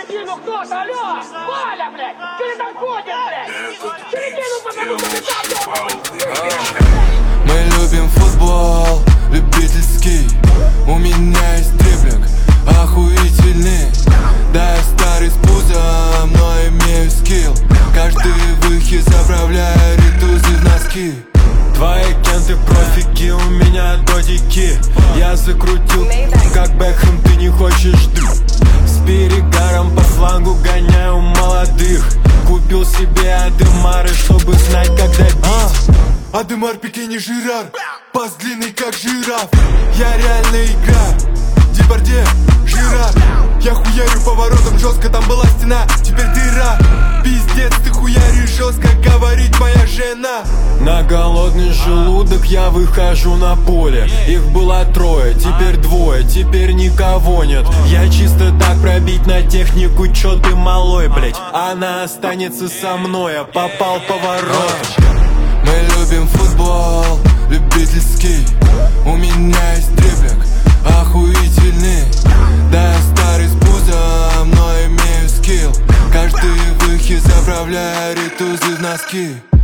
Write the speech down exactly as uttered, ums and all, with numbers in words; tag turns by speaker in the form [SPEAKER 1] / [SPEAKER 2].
[SPEAKER 1] середину кто-то, алло! Валя, блядь! Что ты там ходишь, блядь? Середину потому что ты там,
[SPEAKER 2] Мы любим футбол, любительский. У меня есть дриблинг охуительный. Да, я старый с пузом, но имею скилл. Каждый выход заправляю ритузы в носки. Твои кенты профики, у меня додики. Я закрутил, как Бекхэм, ты не хочешь дым. С перегаром по флангу гоняю молодых. Купил себе Адемары, чтобы знать, когда бить. а, Адемар Пике не Жирар, пас длинный, как жираф. Я реально играю, Депардье, Жирар. Я хуярю поворотом жестко, там была стена, теперь дыра. Пиздец, ты хуяришь жестко, говорит моя жена. На голодный желудок я выхожу на поле. Их было трое, теперь двое, теперь никого нет. Я чисто так пробить на технику, чё ты малой, блять. Она останется со мной, я попал в поворот. Мы любим футбол, любительский. У меня есть дриблинг охуительный. Да, я старый с пузом, но имею скилл. Каждый выход заправляю ритузы в носки.